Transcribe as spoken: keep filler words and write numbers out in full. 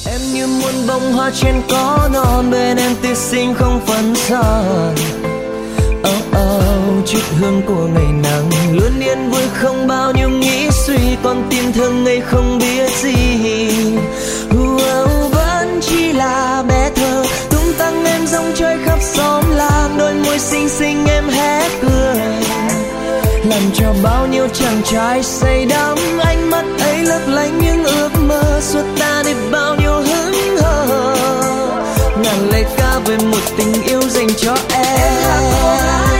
Em như muôn bông hoa trên cỏ non, bên em tươi xinh không phấn son. Oh oh, chút hương của ngày nắng luôn yên vui không bao nhiêu nghĩ suy, con tim thơ ngây không biết gì. Oh, vẫn chỉ là bé thơ tung tăng em rong chơi khắp xóm làng, đôi môi xinh xinh em hé cười, làm cho bao nhiêu chàng trai say đắm. Ánh mắt ấy lấp lánh những ước mơ, suốt ta đi bao nhiêu hững hờ. Ngàn lời ca về một tình yêu dành cho em.